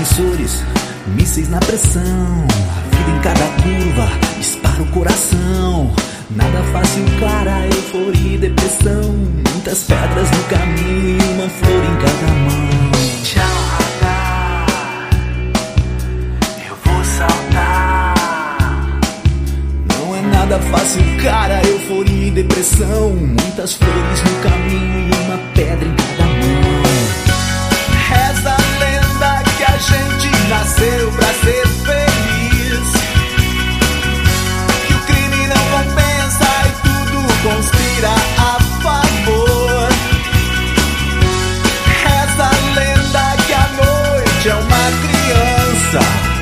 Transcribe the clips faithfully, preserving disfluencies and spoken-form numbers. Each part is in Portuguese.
Neurotransmissores, mísseis na pressão, a vida em cada curva, dispara o coração. Nada fácil, cara, euforia e depressão. Muitas pedras no caminho e uma flor em cada mão. Tchau, radar, eu vou saltar. Não é nada fácil, cara, euforia e depressão. Muitas flores no caminho e uma pedra em cada mão. Reza a lenda que a gente nasceu pra ser feliz, que o crime não compensa e tudo conspira a favor. Reza a lenda que a noite é uma criança,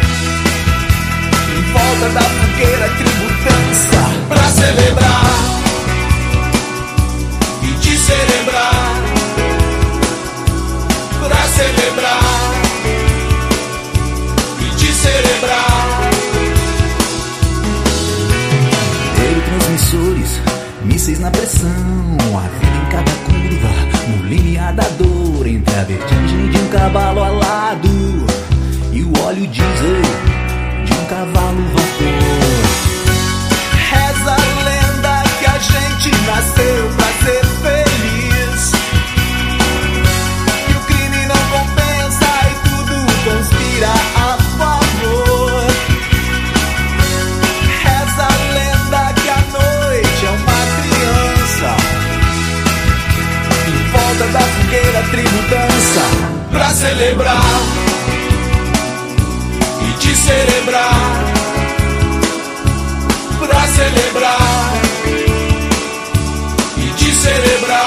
em volta da fogueira a tribo dança pra celebrar e te celebrar. Pra celebrar e te celebrar. Neurotransmissores, mísseis na pressão, a vida em cada curva, no limiar da dor, entre a vertigem de um cavalo alado e o óleo diesel de um cavalo vapor. Reza a lenda que a gente nasceu pra ser feliz, que o crime não compensa e tudo conspira a favor. Reza a lenda que a noite é uma criança, em volta da fogueira a tribo dança pra celebrar e te celebrar. Pra celebrar e te celebrar.